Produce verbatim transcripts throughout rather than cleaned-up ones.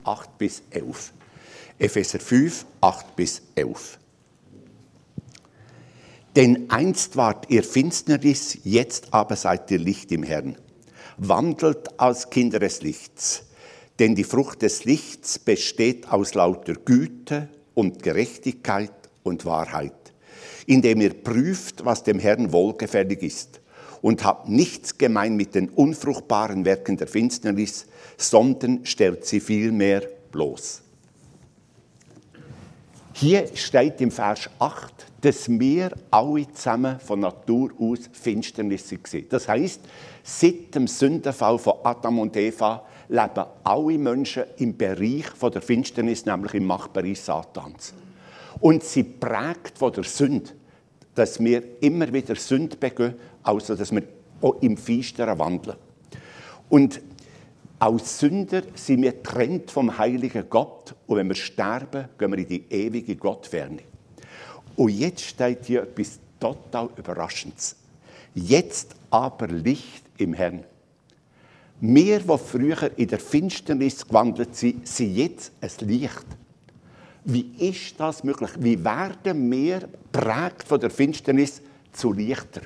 acht bis elf. Epheser fünf, acht bis elf. Denn einst wart ihr Finsternis, jetzt aber seid ihr Licht im Herrn. Wandelt als Kinder des Lichts, denn die Frucht des Lichts besteht aus lauter Güte und Gerechtigkeit und Wahrheit, indem ihr prüft, was dem Herrn wohlgefällig ist, und habt nichts gemein mit den unfruchtbaren Werken der Finsternis, sondern stellt sie vielmehr bloß. Hier steht im Vers acht, dass wir alle zusammen von Natur aus Finsternis waren. Das heisst, seit dem Sündenfall von Adam und Eva leben alle Menschen im Bereich von der Finsternis, nämlich im Machtbereich Satans. Und sie prägt von der Sünde, dass wir immer wieder Sünde begehen, also dass wir auch im Finsteren wandeln. Und als Sünder sind wir getrennt vom heiligen Gott und wenn wir sterben, gehen wir in die ewige Gottferne. Und jetzt steht hier etwas total Überraschendes. Jetzt aber Licht im Herrn. Wir, die früher in der Finsternis gewandelt sind, sind jetzt ein Licht. Wie ist das möglich? Wie werden wir geprägt von der Finsternis zu Lichter?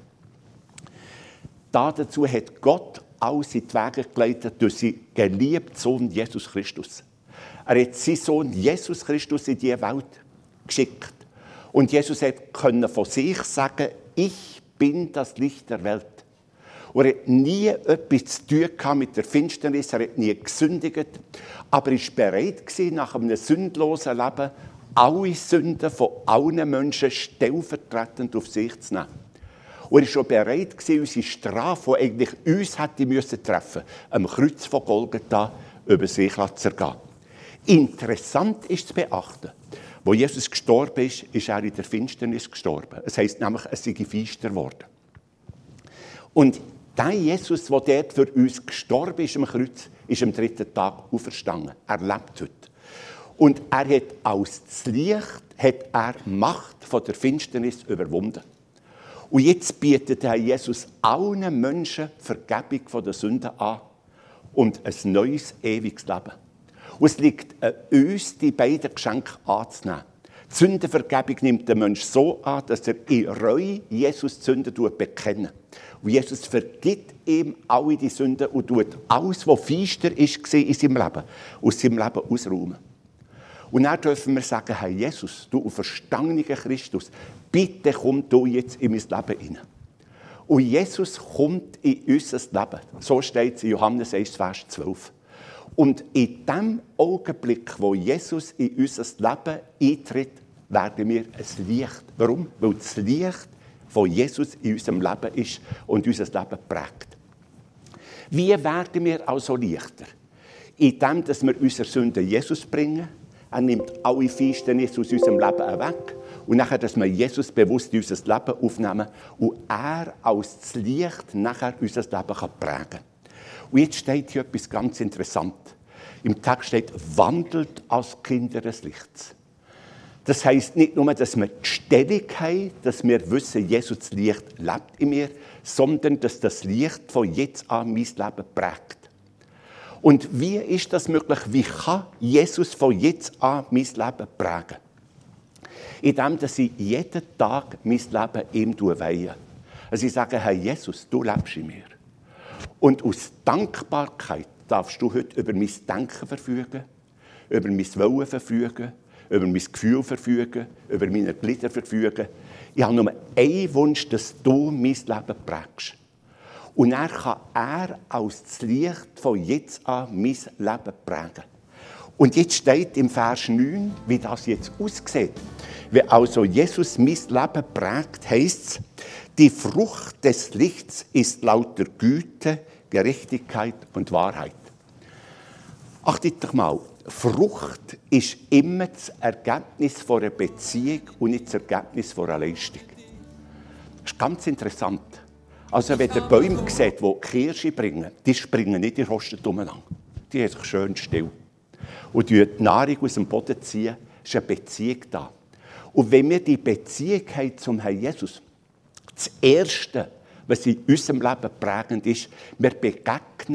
Dazu hat Gott alles in die Wege geleitet durch seinen geliebten Sohn Jesus Christus. Er hat seinen Sohn Jesus Christus in diese Welt geschickt. Und Jesus konnte von sich sagen, ich bin das Licht der Welt. Und er hat nie etwas zu tun mit der Finsternis, er hat nie gesündigt, aber er war bereit, nach einem sündlosen Leben alle Sünden von allen Menschen stellvertretend auf sich zu nehmen. Und er war schon bereit, unsere Strafe, die eigentlich uns hätte müssen treffen, am Kreuz von Golgatha über sich zu ergehen. Interessant ist zu beachten, wo Jesus gestorben ist, ist er in der Finsternis gestorben. Es heisst nämlich, es sei finster geworden. Und der Jesus, der dort für uns gestorben ist am Kreuz, ist am dritten Tag auferstanden. Er lebt heute. Und er hat als das Licht hat er Macht von der Finsternis überwunden. Und jetzt bietet Herr Jesus allen Menschen Vergebung von der Sünden an und ein neues, ewiges Leben. Und es liegt an uns, die beiden Geschenke anzunehmen. Die Sündenvergebung nimmt der Mensch so an, dass er in Reue Jesus die Sünden bekennt. Und Jesus vergibt ihm alle die Sünden und tut alles, was finster ist in seinem Leben, aus seinem Leben ausräumen. Und dann dürfen wir sagen, Herr Jesus, du auferstandener Christus, bitte komm du jetzt in mein Leben hinein. Und Jesus kommt in unser Leben. So steht es in Johannes eins, Vers zwölf. Und in dem Augenblick, wo Jesus in unser Leben eintritt, werden wir ein Licht. Warum? Weil das Licht von Jesus in unserem Leben ist und unser Leben prägt. Wie werden wir also Lichter? Indem, dass wir unsere Sünden Jesus bringen. Er nimmt alle Finsternis aus unserem Leben weg. Und nachher, dass wir Jesus bewusst in unser Leben aufnehmen und er als das Licht nachher unser Leben prägen kann. Und jetzt steht hier etwas ganz Interessantes. Im Text steht, wandelt als Kinder des Lichts. Das heisst nicht nur, dass wir die Stellung haben, dass wir wissen, Jesus das Licht lebt in mir, sondern dass das Licht von jetzt an mein Leben prägt. Und wie ist das möglich? Wie kann Jesus von jetzt an mein Leben prägen? Indem, dass ich jeden Tag mein Leben ihm weihe. Also ich sage, Herr Jesus, du lebst in mir. Und aus Dankbarkeit darfst du heute über mein Denken verfügen, über mein Wollen verfügen, über mein Gefühl verfügen, über meine Glieder verfügen. Ich habe nur einen Wunsch, dass du mein Leben prägst. Und dann kann er als das Licht von jetzt an mein Leben prägen. Und jetzt steht im Vers neun, wie das jetzt aussieht. Wenn also Jesus mein Leben prägt, heisst es, die Frucht des Lichts ist lauter Güte, Gerechtigkeit und Wahrheit. Achtet doch mal, Frucht ist immer das Ergebnis von einer Beziehung und nicht das Ergebnis von einer Leistung. Das ist ganz interessant. Also wenn ihr Bäume seht, die Kirsche bringen, die springen nicht in Rosten umeinander. Die haben sich schön still. Und die Nahrung aus dem Boden ziehen, ist eine Beziehung da. Und wenn wir die Beziehung haben zum Herrn Jesus, das Erste, was in unserem Leben prägend ist, wir begegnen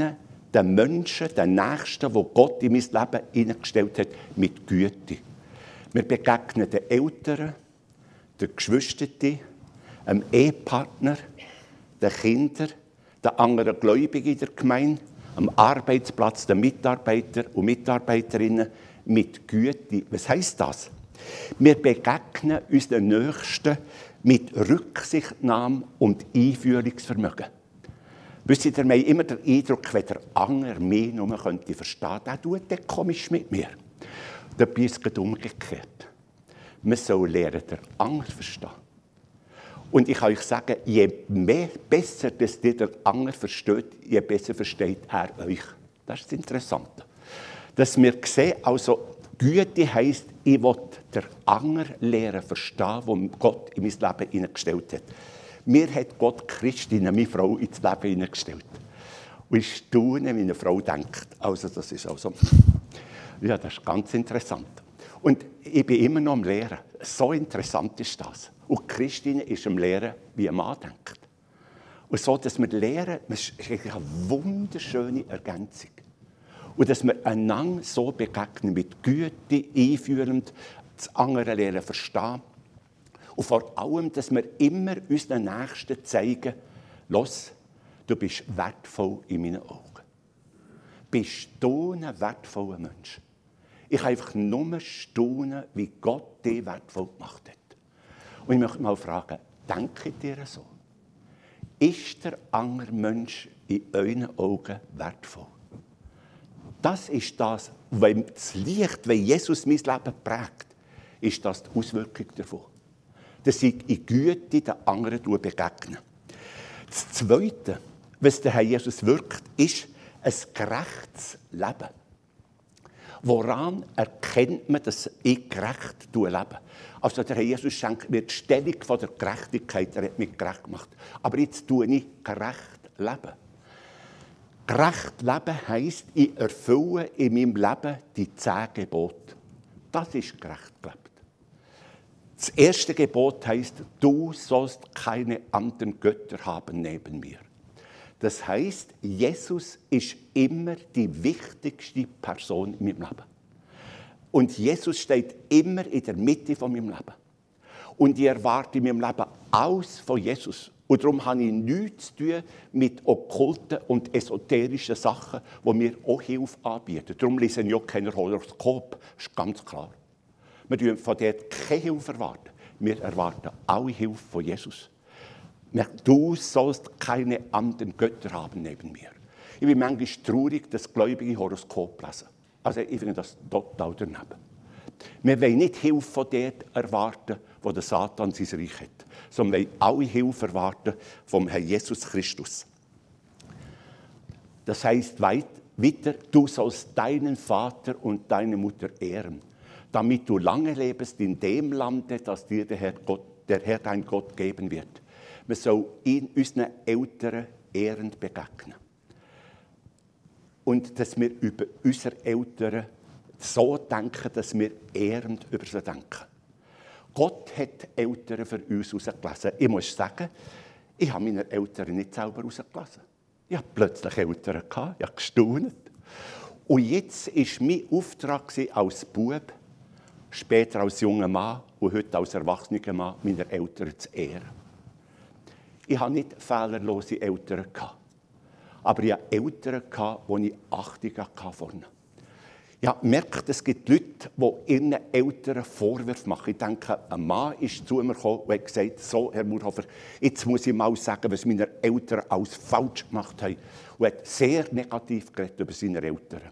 den Menschen, den Nächsten, die Gott in mein Leben hineingestellt hat, mit Güte. Wir begegnen den Eltern, den Geschwistern, dem Ehepartner, den Kindern, den anderen Gläubigen in der Gemeinde, am Arbeitsplatz, den Mitarbeitern und Mitarbeiterinnen mit Güte. Was heisst das? Wir begegnen unseren Nächsten mit Rücksichtnahme und Einfühlungsvermögen. Wisst ihr, wir haben immer den Eindruck, wenn der andere mich nur könnte verstehen, der tut dann komisch mit mir. Dabei ist es umgekehrt. Man soll lernen, den anderen verstehen. Und ich kann euch sagen, je mehr, besser dass ihr den anderen versteht, je besser versteht er euch. Das ist das Interessante. Dass wir sehen, also Güte heisst, ich will den anderen lernen verstehen, den Gott in mein Leben hineingestellt hat. Mir hat Gott Christine, meine Frau, ins Leben hineingestellt. Und ich staune, wie eine Frau denkt. Also das ist also, ja, das ist ganz interessant. Und ich bin immer noch am Lehren. So interessant ist das. Und Christine ist am Lehren, wie ein Mann denkt. Und so, dass wir lernen, das ist eine wunderschöne Ergänzung. Und dass wir einander so begegnen, mit Güte, einführend, das andere lernen verstehen. Und vor allem, dass wir immer unseren Nächsten zeigen, los, du bist wertvoll in meinen Augen. Bist du ein wertvoller Mensch? Ich kann einfach nur staunen, wie Gott dich wertvoll gemacht hat. Und ich möchte mal fragen, denkt ihr so? Ist der andere Mensch in euren Augen wertvoll? Das ist das, wenn das Licht, wenn Jesus mein Leben prägt, ist das die Auswirkung davon. Dass ich in Güte den anderen begegne. Das Zweite, was der Herr Jesus wirkt, ist ein gerechtes Leben. Woran erkennt man, dass ich gerecht lebe? Also der Herr Jesus schenkt mir die Stellung von der Gerechtigkeit, er hat mich gerecht gemacht. Aber jetzt tue ich gerecht leben. Gerecht leben heisst, ich erfülle in meinem Leben die zehn Gebote. Das ist gerecht gelebt. Das erste Gebot heisst, du sollst keine anderen Götter haben neben mir. Das heisst, Jesus ist immer die wichtigste Person in meinem Leben. Und Jesus steht immer in der Mitte von meinem Leben. Und ich erwarte in meinem Leben alles von Jesus. Und darum habe ich nichts zu tun mit okkulten und esoterischen Sachen, die mir auch Hilfe anbieten. Darum lesen ich auch kein Horoskop. Das ist ganz klar. Wir erwarten von dort keine Hilfe erwarten. Wir erwarten alle Hilfe von Jesus. Du sollst keine anderen Götter haben neben mir. Ich bin manchmal traurig, dass Gläubige Horoskop lesen. Also ich finde das total daneben. Wir wollen nicht Hilfe von dort erwarten, wo der Satan sein Reich hat, sondern wir wollen alle Hilfe erwarten vom Herrn Jesus Christus. Das heisst weiter, du sollst deinen Vater und deine Mutter ehren, damit du lange lebst in dem Lande, das dir der Herr, Gott, der Herr dein Gott geben wird. Man soll in unseren Eltern ehrend begegnen. Und dass wir über unsere Eltern so denken, dass wir ehrend über sie denken. Gott hat Eltern für uns herausgelesen. Ich muss sagen, ich habe meine Eltern nicht selber herausgelesen. Ich hatte plötzlich Eltern, ich habe gestaunt. Und jetzt war mein Auftrag als Bub, später als junger Mann und heute als erwachsener Mann, meine Eltern zu ehren. Ich hatte nicht fehlerlose Eltern. Aber ich hatte Eltern, die ich Achtung hatte. Ich habe gemerkt, es gibt Leute, die ihren Eltern Vorwürfe machen. Ich denke, ein Mann ist zu mir gekommen und hat gesagt, so, Herr Murhofer, jetzt muss ich mal sagen, was meine Eltern alles falsch gemacht haben. Und hat sehr negativ geredet über seine Eltern.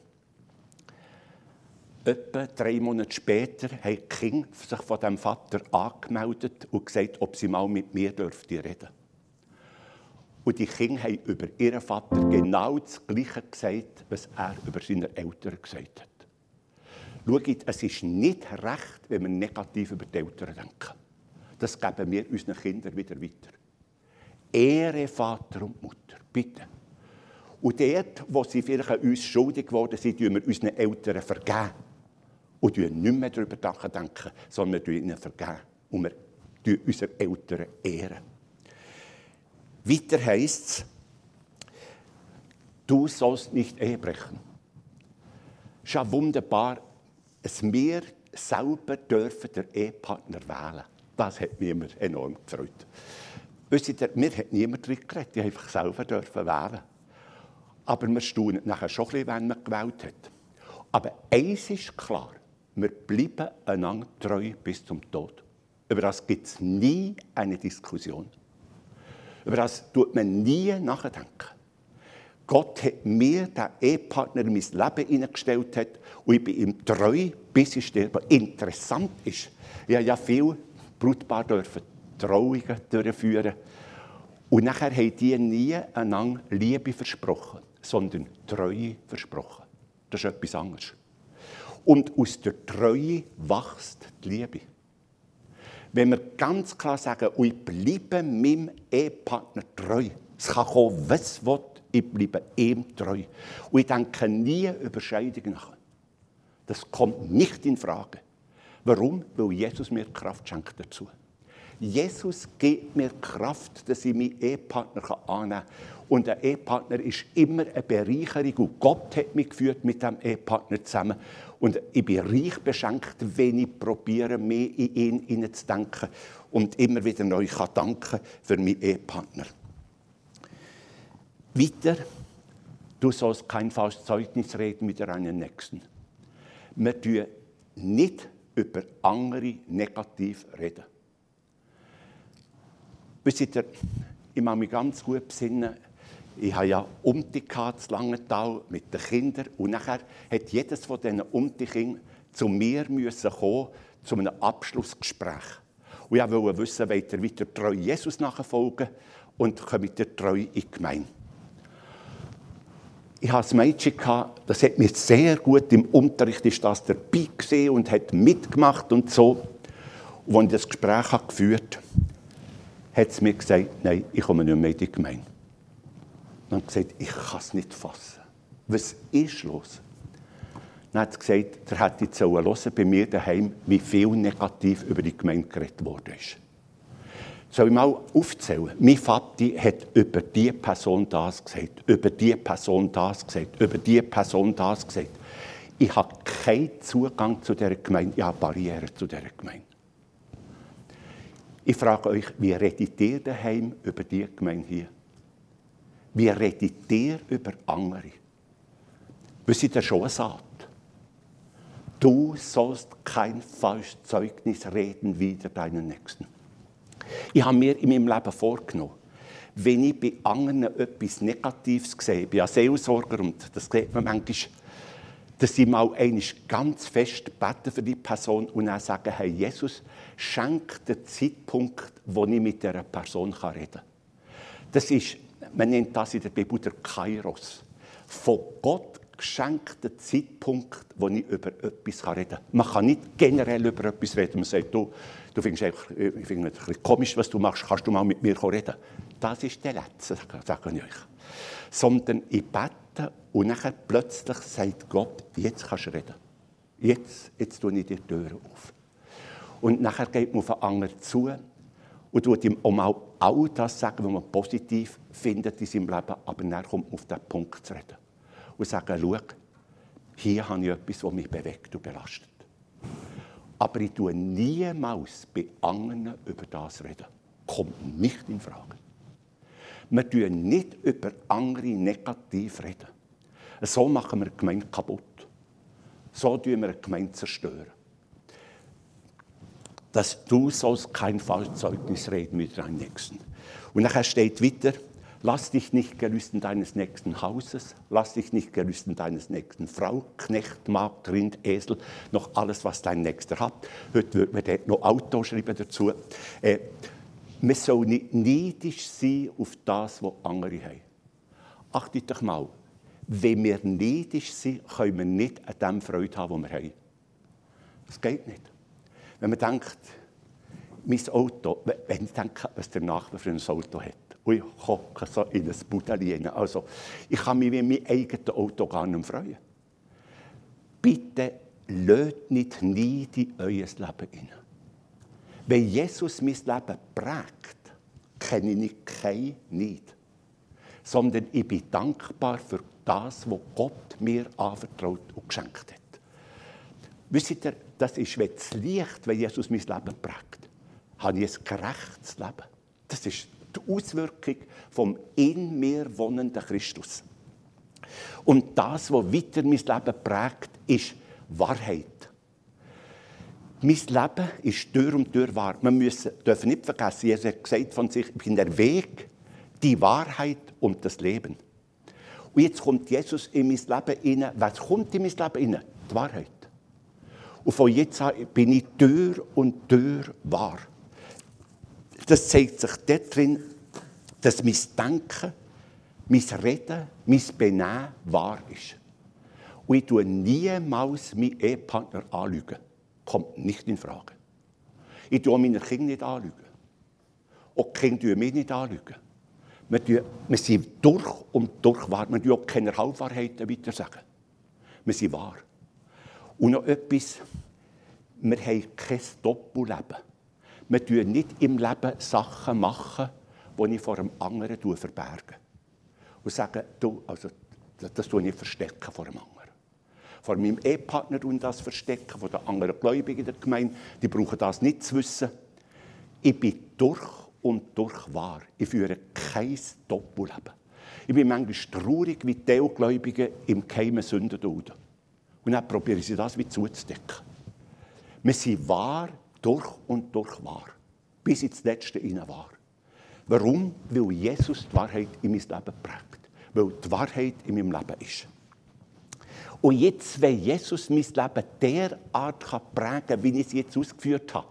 Etwa drei Monate später haben die Kinder sich von dem Vater angemeldet und gesagt, ob sie mal mit mir dürften reden. Und die Kinder haben über ihren Vater genau das Gleiche gesagt, was er über seine Eltern gesagt hat. Schaut, es ist nicht recht, wenn wir negativ über die Eltern denken. Das geben wir unseren Kindern wieder weiter. Ehre Vater und Mutter, bitte. Und dort, wo sie vielleicht an uns schuldig geworden sind, tun wir unseren Eltern vergeben. Und wir nicht mehr darüber nachdenken, sondern wir ihnen vergeben. Und wir tun unsere Eltern ehren. Weiter heisst es, du sollst nicht Ehe brechen. Es ist ja wunderbar, dass wir selber dürfen den Ehepartner wählen. Das hat mich immer enorm gefreut. Wisst ihr, mir hat niemand drin geredet, ich einfach selber dürfen wählen. Aber wir staunen nachher schon ein bisschen, wenn man gewählt hat. Aber eins ist klar, wir bleiben einander treu bis zum Tod. Über das gibt es nie eine Diskussion. Über das tut man nie nachdenken. Gott hat mir den Ehepartner in mein Leben hineingestellt hat, und ich bin ihm treu, bis ich sterbe. Interessant ist, ich habe ja viele Brautpaare dürfen Trauungen durchführen. Und nachher haben die nie einander Liebe versprochen, sondern Treue versprochen. Das ist etwas anderes. Und aus der Treue wächst die Liebe. Wenn wir ganz klar sagen, ich bleibe meinem Ehepartner treu, es kann kommen, was will, ich bleibe ihm treu. Und ich denke nie über Scheidungen nach. Das kommt nicht in Frage. Warum? Weil Jesus mir Kraft schenkt dazu. Jesus gibt mir Kraft, dass ich meinen Ehepartner annehmen kann. Und ein Ehepartner ist immer eine Bereicherung. Und Gott hat mich geführt mit diesem Ehepartner zusammen. Und ich bin reich beschenkt, wenn ich probiere, mehr in ihn hineinzudenken und immer wieder neu kann danken für meinen Ehepartner. Weiter, du sollst kein falsches Zeugnis reden mit deinen Nächsten. Wir reden nicht über andere negativ reden. Wisst ihr, ich mag mich ganz gut besinnen, ich hatte ja Umti in Langenthal mit den Kindern und nachher hat jedes von diesen Umti-Kindern zu mir müssen kommen, zu einem Abschlussgespräch. Und ich wollte wissen, wollt ihr weiter treu Jesus nachfolgen und kommt ihr treu in die Gemeinde. Ich hatte ein Mädchen, das hat mir sehr gut im Unterricht ist das dabei gesehen und hat mitgemacht und so. Und als ich das Gespräch geführt habe, hat sie mir gesagt, nein, ich komme nicht mehr in die Gemeinde. Dann hat sie gesagt, ich kann es nicht fassen. Was ist los? Dann hat sie gesagt, der hätte jetzt hören bei mir daheim, wie viel negativ über die Gemeinde geredet worden ist. Soll ich mal aufzählen? Mein Vati hat über diese Person das gesagt, über diese Person das gesagt, über diese Person das gesagt. Ich habe keinen Zugang zu dieser Gemeinde, ich habe Barrieren zu dieser Gemeinde. Ich frage euch, wie redet ihr daheim über diese Gemeinde hier? Wie redet ihr über andere? Wisst ihr, das schon eine Saat? Du sollst kein falsches Zeugnis reden wider deinen Nächsten. Ich habe mir in meinem Leben vorgenommen, wenn ich bei anderen etwas Negatives sehe, ich bin ja Seelsorger und das sieht man manchmal, dass ich mal einmal ganz fest bete für die Person und dann sage, hey Jesus, schenk den Zeitpunkt, wo ich mit dieser Person reden kann. Das ist, man nennt das in der Bibel der Kairos. Von Gott geschenkten Zeitpunkt, wo ich über etwas reden kann. Man kann nicht generell über etwas reden. Man sagt, du, du findest einfach, ich finde es ein bisschen komisch, was du machst, kannst du mal mit mir reden? Das ist der Letzte, sage ich euch. Sondern ich bete und dann plötzlich sagt Gott, jetzt kannst du reden. Jetzt, jetzt tue ich die Tür auf. Und nachher geht man auf einen anderen zu und tut ihm auch mal all das sagen, was man positiv findet in seinem Leben, aber dann kommt man auf den Punkt zu reden. Und sagen, schau, hier habe ich etwas, das mich bewegt und belastet. Aber ich tue niemals bei anderen über das reden. Kommt nicht in Frage. Wir tun nicht über andere negativ reden. So machen wir eine Gemeinde kaputt. So tun wir eine Gemeinde zerstören. Dass du sollst kein falsches Zeugnis reden mit deinem Nächsten. Und nachher steht weiter, lass dich nicht gelüsten deines nächsten Hauses, lass dich nicht gelüsten deines nächsten Frau, Knecht, Magd, Rind, Esel, noch alles, was dein Nächster hat. Heute würde man dort noch Auto schreiben dazu. Äh, man soll nicht neidisch sein auf das, was andere haben. Achtet doch mal, wenn wir neidisch sind, können wir nicht an dem Freude haben, was wir haben. Das geht nicht. Wenn man denkt, mein Auto, wenn ich denke, was der Nachbar für ein Auto hat, und ich hocke so in ein Budeli rein. Also, ich kann mich wie mein eigenes Auto gar nicht freuen. Bitte lasst nicht Neid in euer Leben hinein. Wenn Jesus mein Leben prägt, kenne ich keinen Neid. sondern ich bin dankbar für das, was Gott mir anvertraut und geschenkt hat. Wisst ihr, das ist das Licht, wenn Jesus mein Leben prägt. Habe ich ein gerechtes Leben. Das ist die Auswirkung vom in mir wohnenden Christus. Und das, was weiter mein Leben prägt, ist Wahrheit. Mein Leben ist durch und durch wahr. Wir müssen, dürfen nicht vergessen, Jesus hat gesagt von sich, ich bin der Weg, die Wahrheit und das Leben. Und jetzt kommt Jesus in mein Leben hinein. Was kommt in mein Leben hinein? Die Wahrheit. Und von jetzt an bin ich durch und durch wahr. Das zeigt sich darin, dass mein Denken, mein Reden, mein Benehmen wahr ist. Und ich tue niemals meinen Ehepartner anlügen. Kommt nicht in Frage. Ich tue meine Kinder nicht anlügen. Auch die Kinder tun mich nicht anlügen. Wir, tun, wir sind durch und durch wahr. Wir tun auch keine Halbwahrheiten weiter sagen. Wir sind wahr. Und noch etwas, wir haben kein Doppelleben. Wir tun nicht im Leben Sachen machen, die ich vor einem anderen verberge. Und sagen, du, also, das tue ich nicht verstecken vor einem anderen. Vor meinem Ehepartner und das verstecken, von den anderen Gläubigen der Gemeinde, die brauchen das nicht zu wissen. Ich bin durch und durch wahr. Ich führe kein Doppelleben. Ich bin manchmal traurig, wie die Gläubigen im geheimen Sünden dulden. Und dann probieren sie das wie zuzudecken. Wir sind wahr, durch und durch wahr. Bis ins Letzte hinein wahr. Warum? Weil Jesus die Wahrheit in mein Leben prägt. Weil die Wahrheit in meinem Leben ist. Und jetzt, wenn Jesus mein Leben derart prägen kann, wie ich es jetzt ausgeführt habe,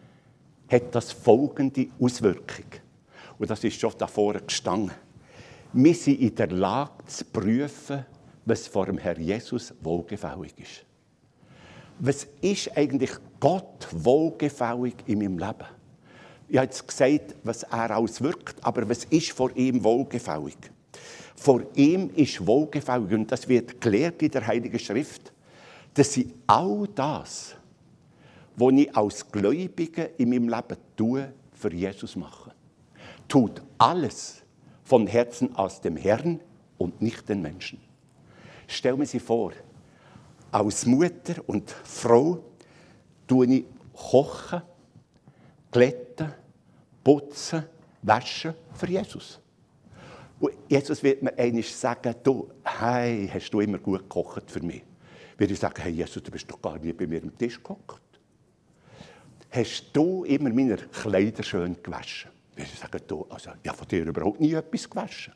hat das folgende Auswirkung. Und das ist schon da vorne gestanden. Wir sind in der Lage zu prüfen, was vor dem Herrn Jesus wohlgefällig ist. Was ist eigentlich Gott wohlgefällig in meinem Leben? Ich habe jetzt gesagt, was er alles wirkt, aber was ist vor ihm wohlgefällig? Vor ihm ist wohlgefällig, und das wird gelehrt in der Heiligen Schrift, dass sie all das, was ich als Gläubiger in meinem Leben tue, für Jesus mache. Tut alles von Herzen aus dem Herrn und nicht den Menschen. Stell mir sie vor, als Mutter und Frau tue ich kochen, glätten, putzen, waschen für Jesus. Und Jesus wird mir einmal sagen, du, hey, hast du immer gut gekocht für mich? Würde ich sagen, hey Jesus, du bist doch gar nie bei mir am Tisch gekocht. Hast du immer meine Kleider schön gewaschen? Würde ich sagen, du, also, ich habe von dir überhaupt nie etwas gewaschen.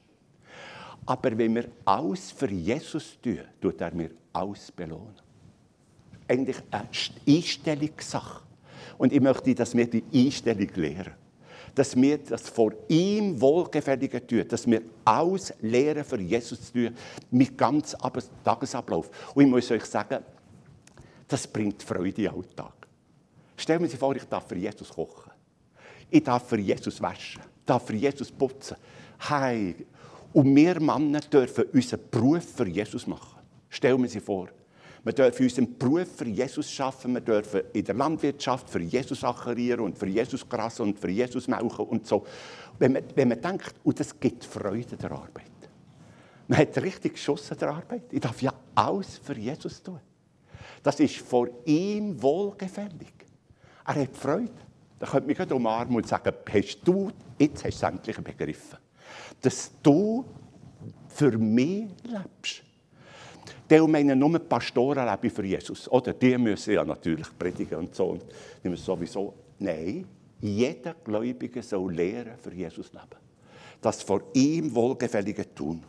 Aber wenn wir alles für Jesus tun, tut er mir alles belohnen. Eigentlich eine Einstellungssache. Und ich möchte, dass wir die Einstellung lehren. Dass wir das vor ihm Wohlgefällige tun. Dass wir alles lehren, für Jesus zu tun. Mit ganz Tagesablauf. Und ich muss euch sagen, das bringt Freude im Alltag. Stellen wir sich vor, ich darf für Jesus kochen. Ich darf für Jesus waschen. Ich darf für Jesus putzen. Hey. Und wir Männer dürfen unseren Beruf für Jesus machen. Stellen wir sich vor. Wir dürfen unseren Beruf für Jesus schaffen. Wir dürfen in der Landwirtschaft für Jesus acherieren und für Jesus grasen und für Jesus melken und so. Wenn man, wenn man denkt, und das gibt Freude der Arbeit. Man hat richtig Schuss an der Arbeit. Ich darf ja alles für Jesus tun. Das ist vor ihm wohlgefällig. Er hat Freude. Da könnte mich gerade umarmen und sagen, hast du, jetzt hast du es endlich begriffen, dass du für mich lebst. Die meinen nur Pastoren leben für Jesus. Oder die müssen ja natürlich predigen und so. Und die müssen sowieso. Nein, jeder Gläubige soll lehren, für Jesus leben. Das vor ihm Wohlgefällige tun.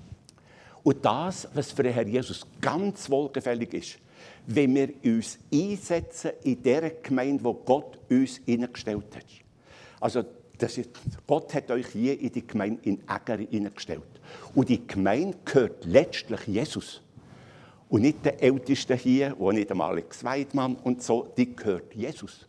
Und das, was für den Herrn Jesus ganz wohlgefällig ist, wenn wir uns einsetzen in der Gemeinde, wo Gott uns hineingestellt hat. Also, das ist, Gott hat euch hier in die Gemeinde in Äger hineingestellt. Und die Gemeinde gehört letztlich Jesus. Und nicht der Ältesten hier, und nicht einmal Alex Weidmann und so, die gehört Jesus.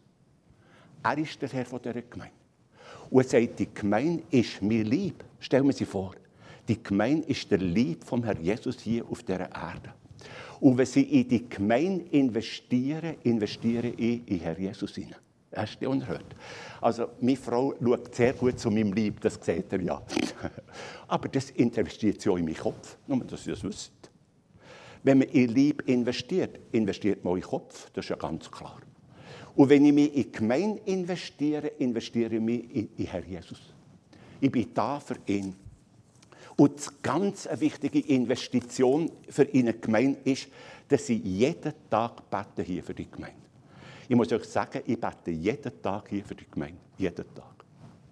Er ist der Herr dieser Gemeinde. Und er sagt, die Gemeinde ist mir lieb. Stellen wir sie vor. Die Gemeinde ist der Lieb vom Herrn Jesus hier auf dieser Erde. Und wenn sie in die Gemeinde investieren, investiere ich in Herrn Jesus hinein. Hast du die unerhört? Also, meine Frau schaut sehr gut zu meinem Leib, das seht ihr ja. Aber das investiert sie auch in meinen Kopf, nur dass ihr das wisst. Wenn man in Leib investiert, investiert man in den Kopf, das ist ja ganz klar. Und wenn ich mich in die Gemeinde investiere, investiere ich mich in, in Herrn Jesus. Ich bin da für ihn. Und die ganz wichtige Investition für eine Gemeinde ist, dass ich jeden Tag bete hier für die Gemeinde. Ich muss euch sagen, ich bete jeden Tag hier für die Gemeinde. Jeden Tag.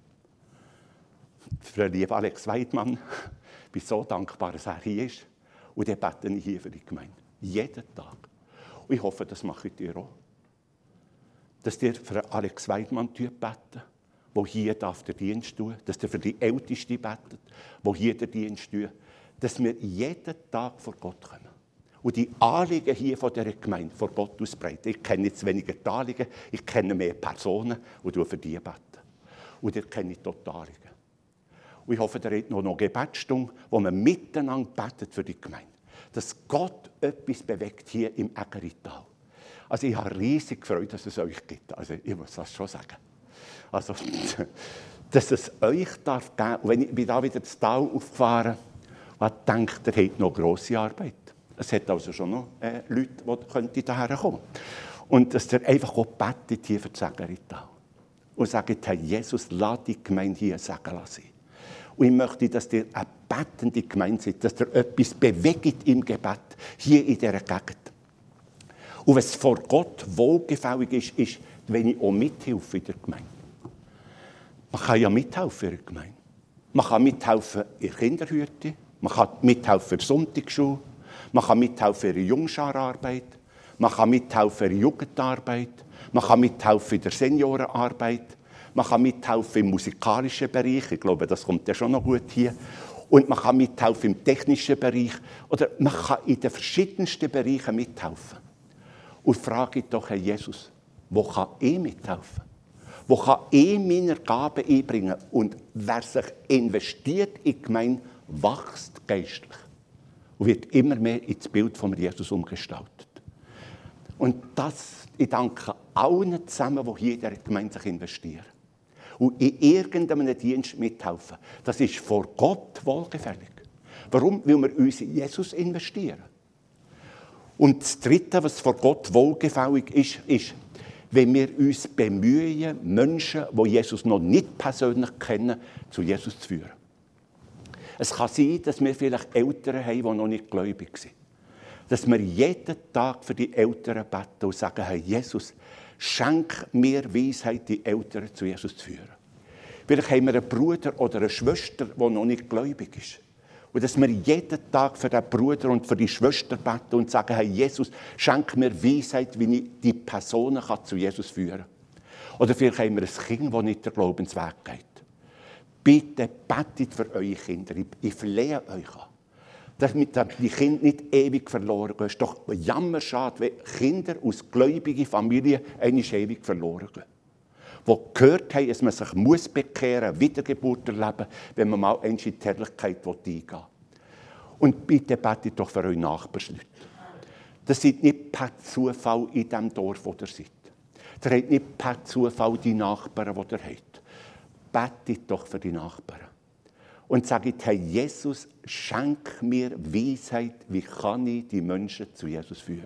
Für den lieben Alex Weidmann. Ich bin so dankbar, dass er hier ist. Und dann bete ich hier für die Gemeinde. Jeden Tag. Und ich hoffe, das macht ihr auch. Dass ihr für Alex Weidmann beten, der hier darf den Dienst tun, dass ihr für die Ältesten betet, die hier den Dienst tun, dass wir jeden Tag vor Gott kommen. Und die Anliegen hier von dieser Gemeinde vor Gott ausbreiten. Ich kenne jetzt weniger die Anliegen, ich kenne mehr Personen und für die beten. Und ihr kennt dort die Anliegen. Und ich hoffe, ihr habt noch eine Gebetsstunde, wo man miteinander betet für die Gemeinde. Dass Gott etwas bewegt hier im Ägerital. Also ich habe riesig Freude, dass es euch gibt. Also ich muss das schon sagen. Also, dass es euch darf geben. Und wenn ich bin da wieder das Tal aufgefahren und denke, ihr habt noch grosse Arbeit. Es hat also schon noch äh, Leute, die hierher kommen könnten. Und dass ihr einfach auch betet hier für das Ägerital. Und sagt, Herr Jesus, lass die Gemeinde hier sagen lassen. Und ich möchte, dass ihr eine betende Gemeinde seid, dass ihr etwas bewegt im Gebet hier in dieser Gegend. Und was vor Gott wohlgefällig ist, ist, wenn ich auch mithilfe in der Gemeinde. Man kann ja mithelfen in der Gemeinde. Man kann mithelfen in der Kinderhütte, man kann mithelfen in der Sonntagsschule, man kann mithelfen in der Jungschararbeit, man kann mithelfen in der Jugendarbeit, man kann mithelfen in der Seniorenarbeit, man kann mithelfen im musikalischen Bereich, ich glaube, das kommt ja schon noch gut hier, und man kann mithelfen im technischen Bereich, oder man kann in den verschiedensten Bereichen mithelfen. Und frage ich doch, Herr Jesus, wo kann ich mithelfen? Wo kann ich meine Gaben einbringen? Und wer sich investiert in die Gemeinde, wächst geistlich und wird immer mehr ins Bild von Jesus umgestaltet. Und das, ich danke allen zusammen, die hier in dieser Gemeinde sich investieren. Und in irgendeinem Dienst mithelfen. Das ist vor Gott wohlgefällig. Warum? Weil wir uns in Jesus investieren. Und das Dritte, was vor Gott wohlgefällig ist, ist, wenn wir uns bemühen, Menschen, die Jesus noch nicht persönlich kennen, zu Jesus zu führen. Es kann sein, dass wir vielleicht Eltern haben, die noch nicht gläubig sind. Dass wir jeden Tag für die Eltern beten und sagen, Herr Jesus, schenk mir Weisheit, die Eltern zu Jesus zu führen. Vielleicht haben wir einen Bruder oder eine Schwester, die noch nicht gläubig ist. Und dass wir jeden Tag für den Bruder und für die Schwester beten und sagen, Herr Jesus, schenk mir Weisheit, wie ich die Personen zu Jesus führen kann. Oder vielleicht haben wir ein Kind, das nicht den Glaubensweg geht. Bitte betet für eure Kinder. Ich flehe euch an. Damit die Kinder nicht ewig verloren gehen. Es ist doch jammerschade, wenn Kinder aus gläubigen Familien einmal ewig verloren gehen. Die gehört haben, dass man sich muss bekehren muss, Wiedergeburt erleben, wenn man mal in die Herrlichkeit eingehen will. Und bitte betet doch für eure Nachbarsleute. Das seid nicht per Zufall in dem Dorf, wo ihr seid. Ihr habt nicht per Zufall die Nachbarn, die ihr habt. Betet doch für die Nachbarn. Und sagt, Herr Jesus, schenk mir Weisheit, wie kann ich die Menschen zu Jesus führen.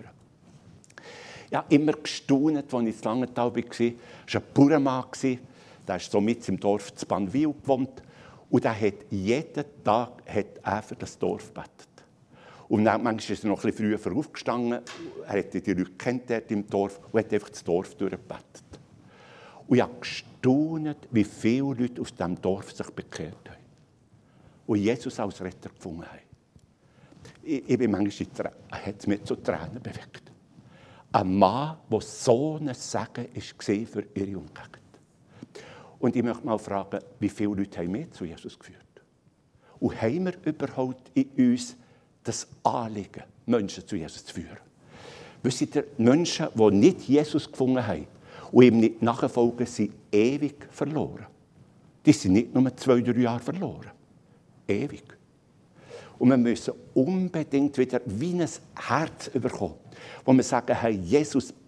Ja, immer gestaunt, als ich in Langenthal war. Es war ein Bauernmann, der ist so mit im Dorf zu Bannwil gewohnt. Und er hat jeden Tag hat er für das Dorf gebetet. Und dann, manchmal ist er noch ein bisschen früher aufgestanden. Er hat die Leute kennt dort im Dorf und hat einfach das Dorf durchgebetet. Und ich habe gestaunt, wie viele Leute aus diesem Dorf sich bekehrt haben. Und Jesus als Retter gefunden haben. Ich, ich bin manchmal, hat es mir zu Tränen bewegt. Ein Mann, der so ein Segen war für ihre Umgegend. Und ich möchte mal fragen, wie viele Leute haben wir zu Jesus geführt? Und haben wir überhaupt in uns das Anliegen, Menschen zu Jesus zu führen? Wisst ihr, Menschen, die nicht Jesus gefunden haben und ihm nicht nachfolgen, sind ewig verloren. Die sind nicht nur zwei, drei Jahre verloren. Ewig. Und wir müssen unbedingt wieder wie ein Herz bekommen, wo wir sagen, Herr Jesus, bitte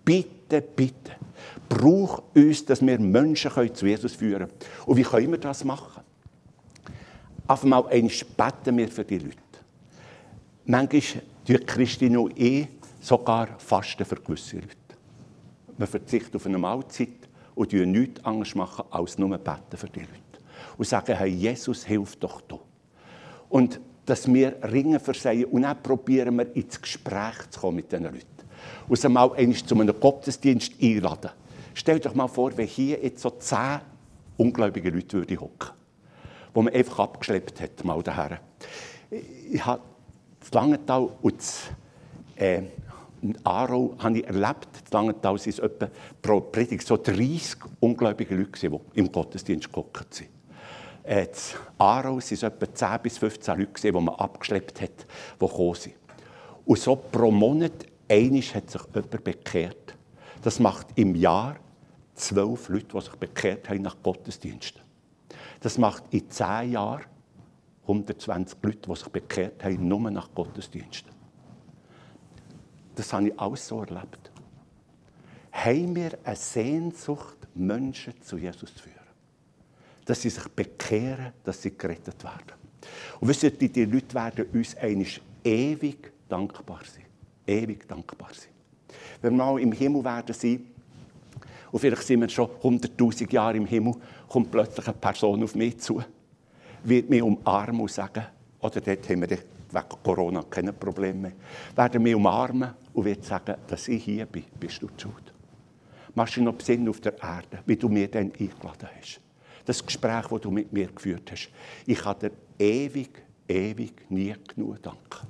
bitte, bitte, brauch uns, dass wir Menschen zu Jesus führen können. Und wie können wir das machen? Auf einmal beten wir für die Leute. Manchmal tun Christine und ich sogar fasten für gewisse Leute. Wir verzichten auf eine Mahlzeit und machen nichts anderes machen, als nur beten für die Leute. Und sagen, hey, Jesus, hilf doch da. Und dass wir ringen für sie und dann probieren wir, ins Gespräch zu kommen mit diesen Leuten. Und sie mal einmal zu einem Gottesdienst einladen. Stell dir doch mal vor, wenn hier jetzt so zehn ungläubige Leute hocken würden, die man einfach abgeschleppt hat, mal daher. Ich habe das Langenthal und das äh, Aarau habe ich erlebt. Das Langenthal waren es etwa pro Predigt so dreißig ungläubige Leute, die im Gottesdienst gehockt sind. Äh, das Aarau waren es etwa zehn bis fünfzehn Leute, die man abgeschleppt hat, die gekommen sind. Und so pro Monat einmal hat sich jemand bekehrt. Das macht im Jahr zwölf Leute, die sich bekehrt haben nach Gottesdiensten. Das macht in zehn Jahren hundertzwanzig Leute, die sich bekehrt haben, nur nach Gottesdiensten. Das habe ich alles so erlebt. Haben wir eine Sehnsucht, Menschen zu Jesus zu führen? Dass sie sich bekehren, dass sie gerettet werden. Und wisst ihr, die Leute werden uns eigentlich ewig dankbar sein. Ewig dankbar sein. Wenn wir mal im Himmel werden sein, und vielleicht sind wir schon hunderttausend Jahre im Himmel, kommt plötzlich eine Person auf mich zu, wird mich umarmen und sagen, oder dort haben wir wegen Corona keine Probleme mehr, werden mich umarmen und wird sagen, dass ich hier bin, bist du die Schuld. Machst du noch Sinn auf der Erde, wie du mir dann eingeladen hast. Das Gespräch, das du mit mir geführt hast. Ich kann dir ewig, ewig nie genug danken.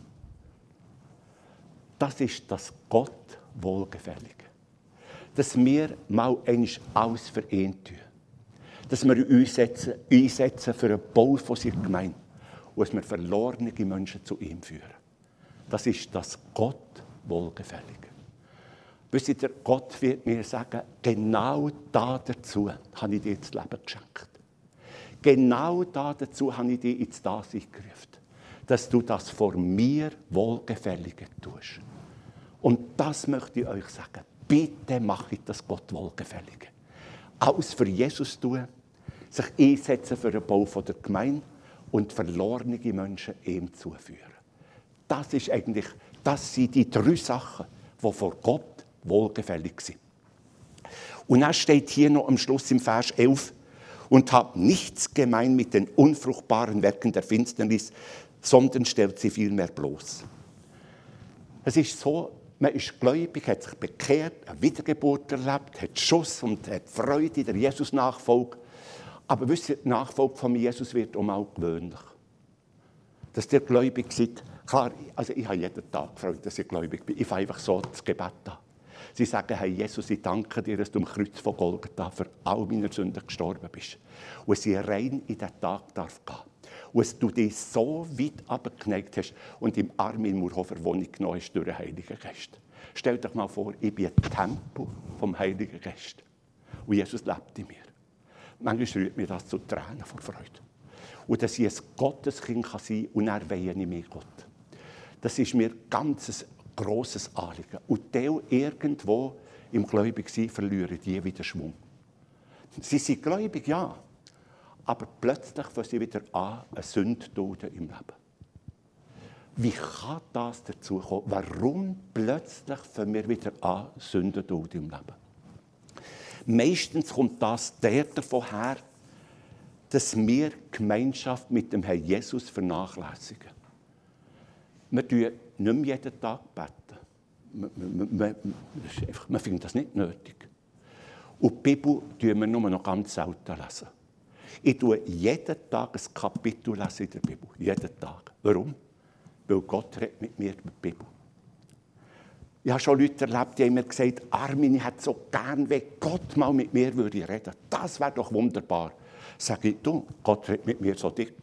Das ist das Gott Wohlgefällige. Dass wir mal einmal alles für ihn tun. Dass wir uns einsetzen, einsetzen für den Bau von seiner Gemeinde. Und dass wir verlorene Menschen zu ihm führen. Das ist das Gott Wohlgefällige. Wisst ihr, Gott wird mir sagen, genau da dazu habe ich dir das Leben geschenkt. Genau da dazu habe ich dich ins Dasein gerufen. Dass du das vor mir Wohlgefällige tust. Und das möchte ich euch sagen. Bitte mache ich das Gott Wohlgefällige. Alles für Jesus tun, sich einsetzen für den Bau der Gemeinde und verlorene Menschen ihm zuführen. Das ist eigentlich, das sind die drei Sachen, die vor Gott wohlgefällig sind. Und dann steht hier noch am Schluss im Vers elf, und habt nichts gemein mit den unfruchtbaren Werken der Finsternis, sondern stellt sie vielmehr bloß. Es ist so, man ist gläubig, hat sich bekehrt, eine Wiedergeburt erlebt, hat Schuss und hat Freude in der Jesus-Nachfolge. Aber wisst ihr, die Nachfolge von Jesus wird auch mal gewöhnlich. Dass ihr gläubig seid, klar, also ich habe jeden Tag gefreut, dass ich gläubig bin. Ich fange einfach so das Gebet an. Sie sagen, hey Jesus, ich danke dir, dass du am Kreuz von Golgatha für all meine Sünden gestorben bist. Und sie rein in diesen Tag darf gehen. Und dass du dich so weit abgeneigt hast und im Armin Murhofer Wohnung genommen hast durch den Heiligen Geist. Stell dir mal vor, ich bin ein Tempel vom Heiligen Geist. Und Jesus lebt in mir. Manchmal rührt mir das zu Tränen vor Freude. Und dass ich ein Gotteskind sein kann und dann weihe ich mich Gott. Das ist mir ganz ein grosses Anliegen. Und die irgendwo im Gläubigsein verlieren die wieder Schwung. Sie sind gläubig, ja. Aber plötzlich fangen sie wieder an, eine Sünde zu tun im Leben. Wie kann das dazu kommen? Warum plötzlich fangen wir wieder an, Sünden zu tun im Leben? Meistens kommt das davon her, dass wir die Gemeinschaft mit dem Herrn Jesus vernachlässigen. Wir beten nicht mehr jeden Tag. Beten. Wir finden das nicht nötig. Und die Bibel lesen wir nur noch ganz selten. Lesen. Ich lese jeden Tag ein Kapitel lesen in der Bibel. Jeden Tag. Warum? Weil Gott redet mit mir über die Bibel. Ich habe schon Leute erlebt, die haben mir gesagt, Armin, ich hätte so gern, wenn Gott mal mit mir würde reden. Das wäre doch wunderbar. Sage ich, du, Gott redet mit mir so dick.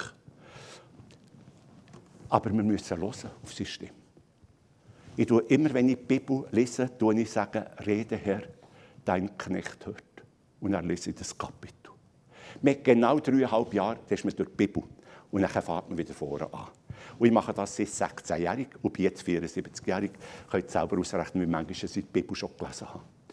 Aber wir müssen hören auf seine Stimme. Ich tue immer, wenn ich die Bibel lese, tue ich sagen, rede Herr, dein Knecht hört. Und dann lese ich das Kapitel. Mit genau dreieinhalb Jahren, da ist man durch die Bibel. Und dann fährt man wieder vorne an. Und ich mache das seit sechzehnjährig und bin jetzt vierundsiebzigjährig. Ich kann selber ausrechnen, wie manchmal ich die Bibel schon gelesen habe.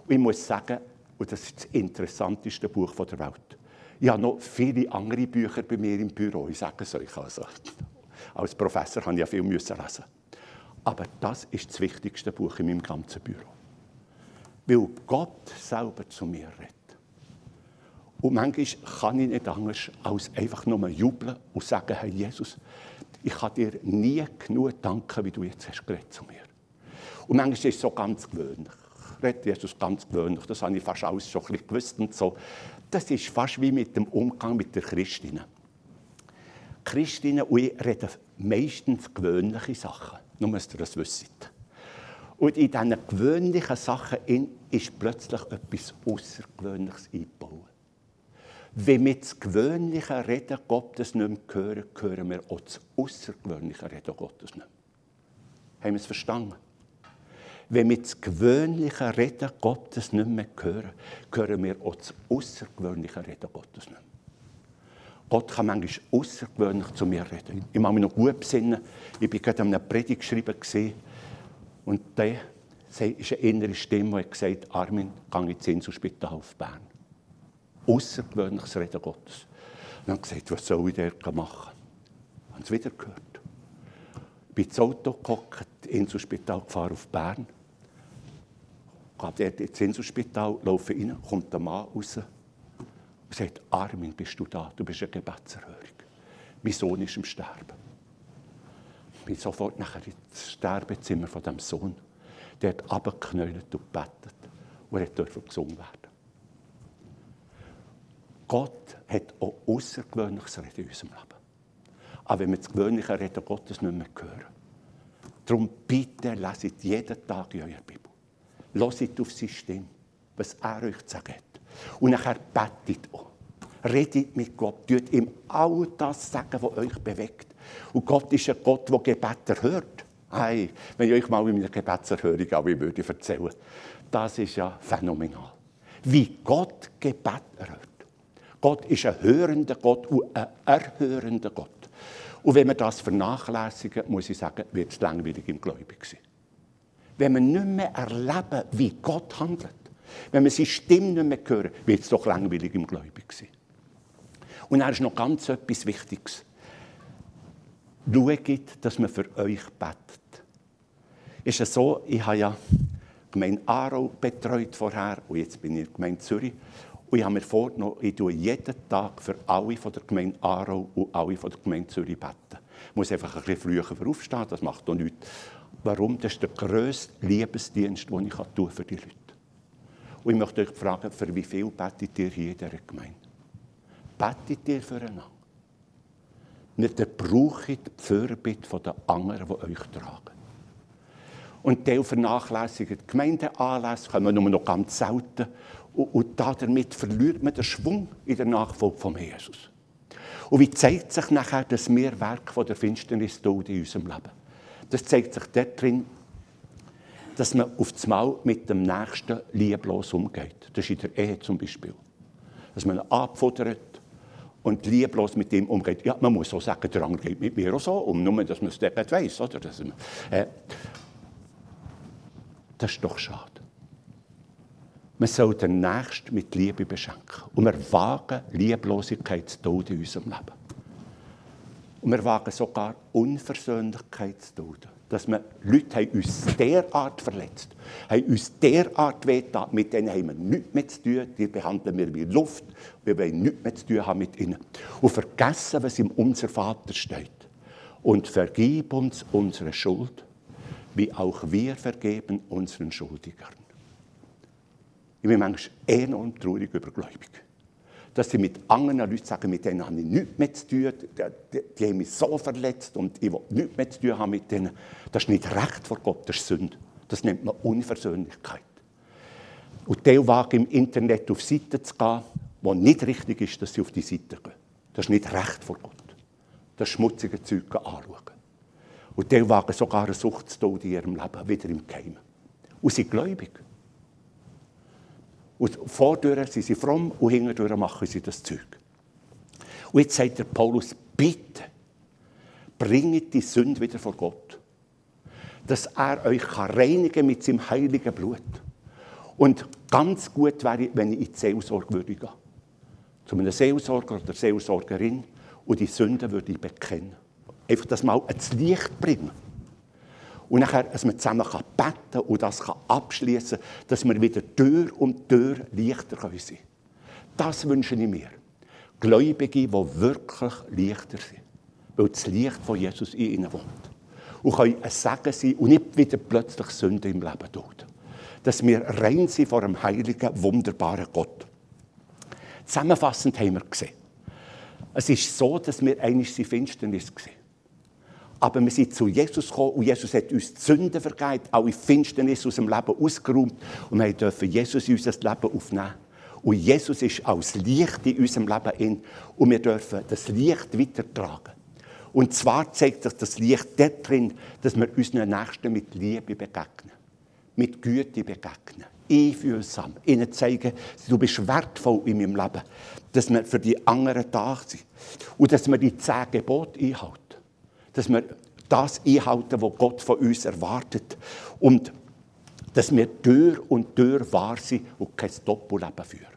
Und ich muss sagen, und das ist das interessanteste Buch der Welt. Ich habe noch viele andere Bücher bei mir im Büro, ich sage es euch. Also, als Professor habe ich ja viel lesen. Aber das ist das wichtigste Buch in meinem ganzen Büro. Weil Gott selber zu mir redet. Und manchmal kann ich nicht anders, als einfach nur jubeln und sagen, hey Jesus, ich kann dir nie genug danken, wie du jetzt hast geredet zu mir. Und manchmal ist es so ganz gewöhnlich. Redet Jesus ganz gewöhnlich, das habe ich fast alles schon ein bisschen gewusst und so. Das ist fast wie mit dem Umgang mit der Christinnen. Christinnen und ich reden meistens gewöhnliche Sachen, nur dass ihr das wisst. Und in diesen gewöhnlichen Sachen ist plötzlich etwas Außergewöhnliches eingebaut. Wenn wir das gewöhnliche Reden Gottes nicht mehr hören, hören wir auch das außergewöhnliche Reden Gottes nicht mehr. Haben wir es verstanden? Wenn wir das gewöhnliche Reden Gottes nicht mehr hören, hören wir auch das außergewöhnliche Reden Gottes nicht mehr. Gott kann manchmal außergewöhnlich zu mir reden. Ich mag mich noch gut besinnen. Ich war gerade an einem Predigt geschrieben und da ist eine innere Stimme, die gesagt hat, Armin, geh ins Inselspital auf Bern. Außergewöhnliches Reden Gottes. Und dann gesagt, was soll ich dort machen? Ich habe es wieder gehört. Ich bin ins Auto gehockt, ins Inselspital gefahren auf Bern. Ich gehe dort ins Inselspital, laufe rein, kommt der Mann raus und sagt, Armin, bist du da? Du bist eine Gebetserhörung. Mein Sohn ist im Sterben. Ich bin sofort nachher ins Sterbezimmer von diesem Sohn. Der hat runtergeknäult und gebetet und er durfte gesungen werden. Gott hat auch außergewöhnliches Reden in unserem Leben. Aber wenn wir das gewöhnliche Reden Gottes nicht mehr hören, darum bitte leset jeden Tag in eurer Bibel. Hört auf seine Stimme, was er euch zu sagen hat. Und nachher betet auch. Redet mit Gott, tut ihm all das sagen, was euch bewegt. Und Gott ist ein Gott, der Gebete erhört. Hey, wenn ich euch mal in meiner Gebetserhörung alle würde erzählen, das ist ja phänomenal. Wie Gott Gebet erhört. Gott ist ein hörender Gott und ein erhörender Gott. Und wenn wir das vernachlässigen, muss ich sagen, wird es langweilig im Gläubigen sein. Wenn wir nicht mehr erleben, wie Gott handelt, wenn wir seine Stimme nicht mehr hören, wird es doch langweilig im Gläubigen sein. Und dann ist noch ganz etwas Wichtiges. Schaut, dass man für euch betet. Ist es so, ich habe ja die Gemeinde Aarau betreut vorher und jetzt bin ich in der Gemeinde Zürich. Und ich habe mir vorgenommen, ich tue jeden Tag für alle von der Gemeinde Aarau und alle von der Gemeinde Zürich beten. Ich muss einfach ein bisschen früher aufstehen, das macht auch nichts. Warum? Das ist der grösste Liebesdienst, den ich tun für die Leute. Und ich möchte euch fragen, für wie viel betet ihr hier in dieser Gemeinde? Betet ihr füreinander? Nicht ihr braucht die Fürbitte der anderen, die euch tragen. Und die vernachlässigen die Gemeindeanlässe, kommen nur noch ganz selten. Und, und damit verliert man den Schwung in der Nachfolge von Jesus. Und wie zeigt sich nachher das Mehrwerk von der Finsternis tut in unserem Leben? Das zeigt sich darin, dass man auf das Mal mit dem Nächsten lieblos umgeht. Das ist in der Ehe zum Beispiel. Dass man ihn abfuttert und lieblos mit ihm umgeht. Ja, man muss auch sagen, der andere geht mit mir auch so um, nur dass man es nicht weiss. Oder? Das, äh, das ist doch schade. Man soll den Nächsten mit Liebe beschenken. Und wir wagen Lieblosigkeit zu tun in unserem Leben. Und wir wagen sogar Unversöhnlichkeit zu tun. Dass wir Leute haben uns derart verletzt, haben uns derart wehgetan, mit denen haben wir nichts mehr zu tun, die behandeln wir wie Luft, wir wollen nichts mehr zu tun haben mit ihnen. Und vergessen, was im Unser Vater steht. Und vergib uns unsere Schuld, wie auch wir vergeben unseren Schuldigern. Ich bin manchmal enorm traurig über Gläubige. Dass sie mit anderen Leuten sagen, mit denen habe ich nichts mehr zu tun, die, die, die haben mich so verletzt und ich will nichts mehr zu tun haben mit denen. Das ist nicht Recht vor Gott, das ist Sünde. Das nennt man Unversöhnlichkeit. Und die wagen im Internet auf Seiten zu gehen, wo nicht richtig ist, dass sie auf die Seite gehen. Das ist nicht Recht vor Gott. Das schmutzige Zeug anschauen. Und die wagen sogar eine Suchtstod in ihrem Leben, wieder im Geheimen. Und sie sind gläubig. Und vordurch sind sie fromm und hintendurch machen sie das Zeug. Und jetzt sagt der Paulus, bitte, bringt die Sünde wieder vor Gott. Dass er euch reinigen kann mit seinem heiligen Blut. Und ganz gut wäre, wenn ich in die Seelsorge würde gehen. Zu einem Seelsorger oder Seelsorgerin und die Sünden würde ich bekennen. Einfach das mal ins Licht bringen. Und nachher, dass man zusammen beten kann und das abschließen kann, dass wir wieder Tür um Tür leichter sein können. Das wünsche ich mir. Gläubige, die wirklich leichter sind. Weil das Licht von Jesus in ihnen wohnt. Und können ein Segen sein und nicht wieder plötzlich Sünde im Leben tut. Dass wir rein sind vor einem heiligen, wunderbaren Gott. Zusammenfassend haben wir gesehen, es ist so, dass wir eigentlich in Finsternis waren. Aber wir sind zu Jesus gekommen und Jesus hat uns die Sünden vergeben, alle Finsternis aus dem Leben ausgeräumt und wir dürfen Jesus in unser Leben aufnehmen. Und Jesus ist als Licht in unserem Leben in und wir dürfen das Licht weitertragen. Und zwar zeigt sich das Licht dort drin, dass wir unseren Nächsten mit Liebe begegnen, mit Güte begegnen, einfühlsam, ihnen zeigen, du bist wertvoll in meinem Leben, dass wir für die anderen da sind und dass wir die zehn Gebote einhalten. Dass wir das einhalten, was Gott von uns erwartet. Und dass wir Tür und Tür wahr sind und kein Doppelleben führen.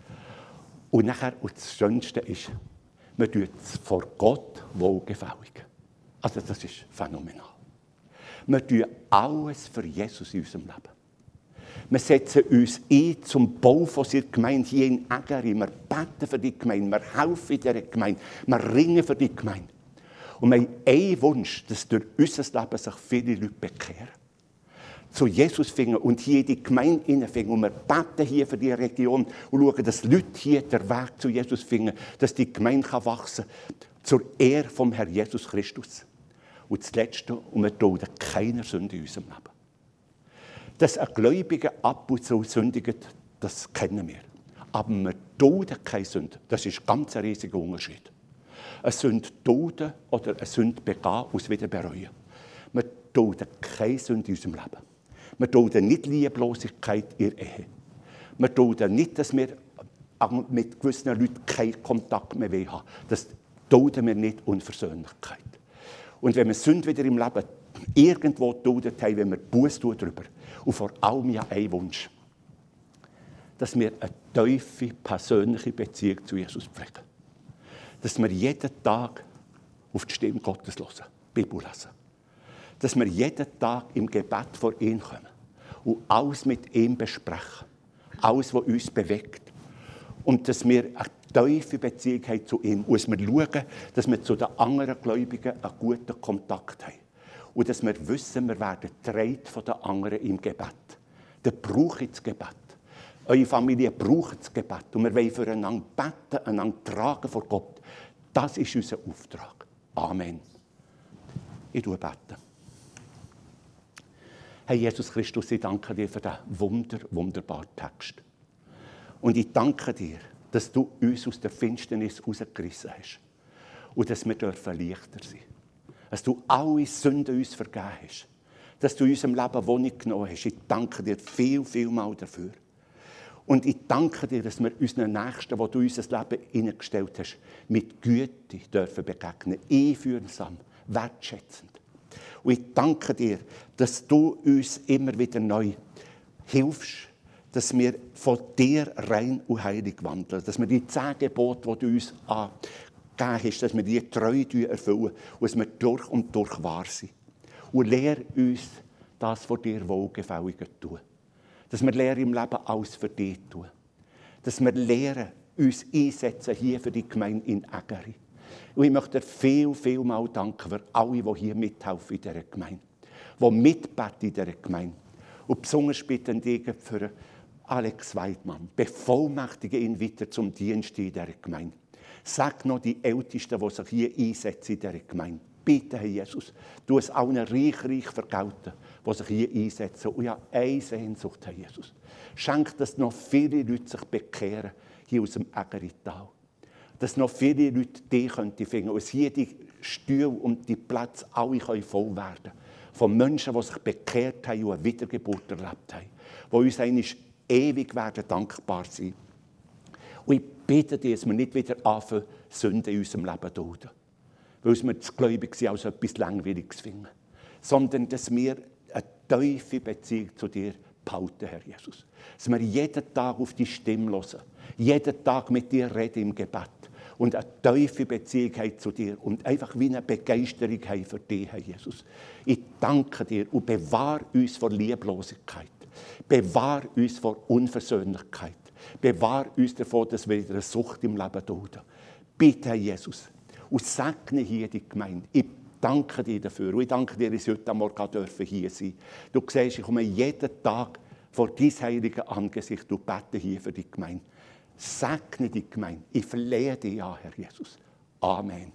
Und nachher, und das Schönste ist, wir tun es vor Gott wohlgefällig. Also das ist phänomenal. Wir tun alles für Jesus in unserem Leben. Wir setzen uns ein zum Bau von unserer Gemeinde hier in Ägeri. Wir beten für die Gemeinde, wir helfen in dieser Gemeinde, wir ringen für die Gemeinde. Und wir haben einen Wunsch, dass durch unser Leben sich viele Leute bekehren. Zu Jesus finden und hier in die Gemeinde hineinfinden. Und wir beten hier für die Region und schauen, dass Leute hier den Weg zu Jesus finden, dass die Gemeinde wachsen kann zur Ehre vom Herrn Jesus Christus. Und das Letzte, und wir dulden keine Sünde in unserem Leben. Dass ein Gläubiger ab und zu sündigt, das kennen wir. Aber wir dulden keine Sünde. Das ist ganz ein riesiger Unterschied. Eine Sünde dulden oder eine Sünde begehen und es wieder bereuen. Wir dulden keine Sünde in unserem Leben. Wir dulden nicht Lieblosigkeit in der Ehe. Wir dulden nicht, dass wir mit gewissen Leuten keinen Kontakt mehr haben. Das dulden wir nicht, Unversöhnlichkeit. Und wenn wir Sünde wieder im Leben irgendwo duldet haben, wenn wir Buße tun darüber. Und vor allem ja ein Wunsch, dass wir eine tiefe, persönliche Beziehung zu Jesus pflegen. Dass wir jeden Tag auf die Stimme Gottes hören, Bibel lesen. Dass wir jeden Tag im Gebet vor ihn kommen und alles mit ihm besprechen. Alles, was uns bewegt. Und dass wir eine tiefe Beziehung haben zu ihm. Und dass wir schauen, dass wir zu den anderen Gläubigen einen guten Kontakt haben. Und dass wir wissen, wir werden getragen von den anderen im Gebet. Der braucht das Gebet. Eure Familie braucht das Gebet. Und wir wollen füreinander beten, einander tragen vor Gott. Das ist unser Auftrag. Amen. Ich bete. Herr Jesus Christus, ich danke dir für diesen wunder, wunderbaren Text. Und ich danke dir, dass du uns aus der Finsternis herausgerissen hast. Und dass wir dürfen leichter sein. Dass du alle Sünden uns vergeben hast. Dass du in unserem Leben Wohnung genommen hast. Ich danke dir viel, viel mal dafür. Und ich danke dir, dass wir unseren Nächsten, die du in unser Leben hineingestellt hast, mit Güte dürfen begegnen, einfühlsam, wertschätzend. Und ich danke dir, dass du uns immer wieder neu hilfst, dass wir von dir rein und heilig wandeln, dass wir die zehn Gebote, die du uns angegeben hast, dass wir die treu erfüllen und dass wir durch und durch wahr sind. Und lehre uns das von dir Wohlgefällige zu tun. Dass wir lernen, im Leben alles für dich zu tun. Dass wir lernen, uns einsetzen hier für die Gemeinde in Ägeri. Und ich möchte dir viel, viel mal danken für alle, die hier mithelfen in dieser Gemeinde. Die mitbeten in dieser Gemeinde. Und besonders bitte ich für Alex Weidmann. Bevollmächtige ihn weiter zum Dienst in dieser Gemeinde. Sag noch die Ältesten, die sich hier einsetzen in dieser Gemeinde. Bitte, Herr Jesus, du es allen reich, reich vergelten, die sich hier einsetzen. Und ja, eine Sehnsucht, Herr Jesus. Schenk, dass noch viele Leute sich bekehren, hier aus dem Ägerital. Dass noch viele Leute dich finden können. Und dass hier die Stühle und die Plätze alle voll werden können. Von Menschen, die sich bekehrt haben und eine Wiedergeburt erlebt haben. Die uns eigentlich ewig werden dankbar sein. Und ich bitte dich, dass wir nicht wieder anfangen, Sünden in unserem Leben zu dulden. Weil wir das Gläubigsein als etwas Langweiliges finden. Sondern dass wir eine tiefe Beziehung zu dir behalten, Herr Jesus. Dass wir jeden Tag auf die Stimme hören, jeden Tag mit dir reden im Gebet und eine tiefe Beziehung haben zu dir und einfach wie eine Begeisterung haben für dich, Herr Jesus. Ich danke dir und bewahre uns vor Lieblosigkeit. Bewahre uns vor Unversöhnlichkeit. Bewahre uns davor, dass wir eine Sucht im Leben dulden. Bitte, Herr Jesus, und segne hier die Gemeinde. Ich danke dir dafür. Und ich danke dir, dass ich heute Morgen dürfen hier sein. Du siehst, ich komme jeden Tag vor dein heilige Angesicht und bete hier für die Gemeinde. Segne die Gemeinde. Ich flehe dich an, Herr Jesus. Amen.